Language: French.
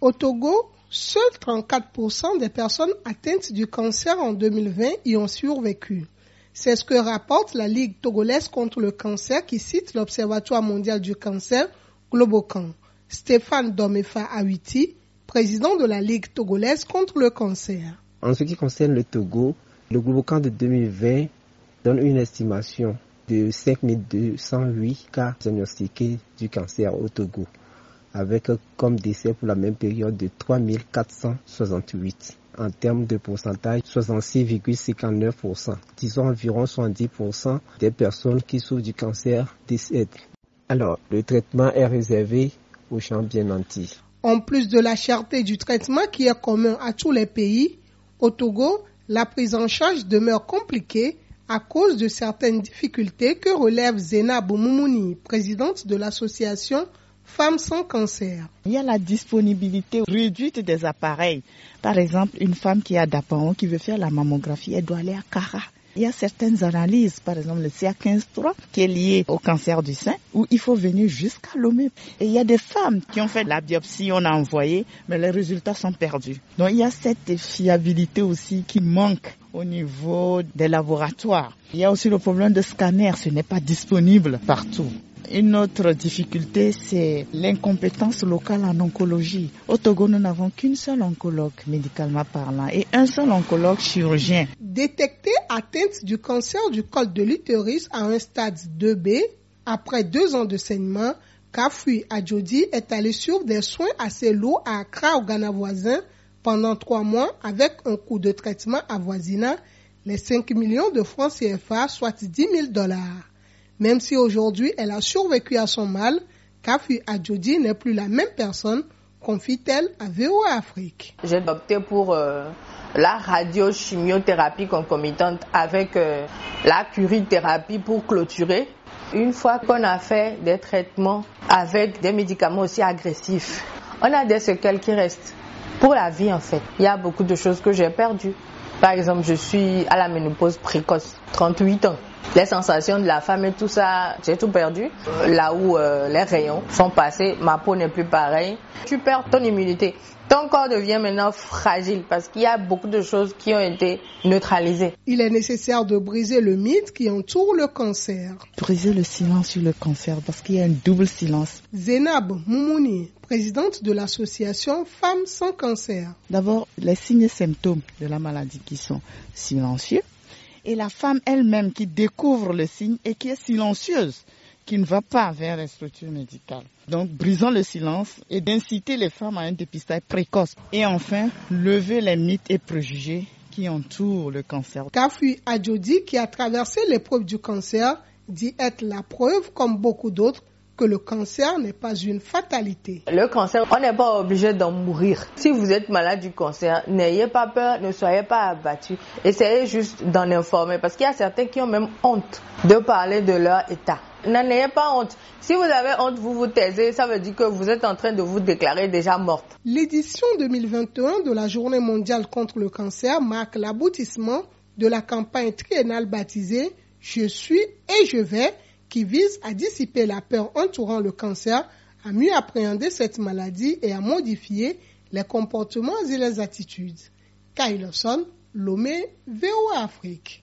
Au Togo, seuls 34% des personnes atteintes du cancer en 2020 y ont survécu. C'est ce que rapporte la Ligue togolaise contre le cancer qui cite l'Observatoire mondial du cancer, Globocan. Stéphane Domefa Awiti, président de la Ligue togolaise contre le cancer. En ce qui concerne le Togo, le Globocan de 2020 donne une estimation de 5208 cas diagnostiqués du cancer au Togo, avec comme décès pour la même période de 3468. En termes de pourcentage, 66,59%. Disons environ 70% des personnes qui souffrent du cancer décèdent. Alors, le traitement est réservé aux gens bien nantis. En plus de la cherté du traitement qui est commun à tous les pays, au Togo, la prise en charge demeure compliquée à cause de certaines difficultés que relève Zénab Moumouni, présidente de l'association Femmes sans cancer. Il y a la disponibilité réduite des appareils. Par exemple, une femme qui a Dapaon, qui veut faire la mammographie, elle doit aller à Kara. Il y a certaines analyses, par exemple le CA15-3, qui est lié au cancer du sein, où il faut venir jusqu'à Lomé. Et il y a des femmes qui ont fait la biopsie, on a envoyé, mais les résultats sont perdus. Donc il y a cette fiabilité aussi qui manque au niveau des laboratoires. Il y a aussi le problème de scanner, ce n'est pas disponible partout. Une autre difficulté, c'est l'incompétence locale en oncologie. Au Togo, nous n'avons qu'une seule oncologue, médicalement parlant, et un seul oncologue chirurgien. Détectée atteinte du cancer du col de l'utérus à un stade 2B, après 2 ans de saignement, Kafui Adjodi est allé suivre des soins assez lourds à Accra, au Ghana voisin, pendant 3 mois, avec un coût de traitement avoisinant les 5 millions de francs CFA, soit $10,000. Même si aujourd'hui elle a survécu à son mal, Kafui Adjodi n'est plus la même personne, confie-t-elle à VOA Afrique. J'ai opté pour la radiochimiothérapie concomitante avec la curithérapie pour clôturer. Une fois qu'on a fait des traitements avec des médicaments aussi agressifs, on a des séquelles qui restent pour la vie en fait. Il y a beaucoup de choses que j'ai perdues. Par exemple, je suis à la ménopause précoce, 38 ans. Les sensations de la femme et tout ça, j'ai tout perdu. Là où les rayons sont passés, ma peau n'est plus pareille. Tu perds ton immunité. Ton corps devient maintenant fragile parce qu'il y a beaucoup de choses qui ont été neutralisées. Il est nécessaire de briser le mythe qui entoure le cancer. Briser le silence sur le cancer parce qu'il y a un double silence. Zénab Moumouni, présidente de l'association Femmes sans cancer. D'abord, les signes et symptômes de la maladie qui sont silencieux. Et la femme elle-même qui découvre le signe et qui est silencieuse, qui ne va pas vers les structures médicales. Donc, brisons le silence et d'inciter les femmes à un dépistage précoce. Et enfin, lever les mythes et préjugés qui entourent le cancer. Kafui Adjodi, qui a traversé l'épreuve du cancer, dit être la preuve, comme beaucoup d'autres, que le cancer n'est pas une fatalité. Le cancer, on n'est pas obligé d'en mourir. Si vous êtes malade du cancer, n'ayez pas peur, ne soyez pas abattus. Essayez juste d'en informer parce qu'il y a certains qui ont même honte de parler de leur état. N'en ayez pas honte. Si vous avez honte, vous vous taisez, ça veut dire que vous êtes en train de vous déclarer déjà morte. L'édition 2021 de la Journée mondiale contre le cancer marque l'aboutissement de la campagne triennale baptisée « Je suis et je vais » qui vise à dissiper la peur entourant le cancer, à mieux appréhender cette maladie et à modifier les comportements et les attitudes. Kyle Lawson, Lomé, VOA Afrique.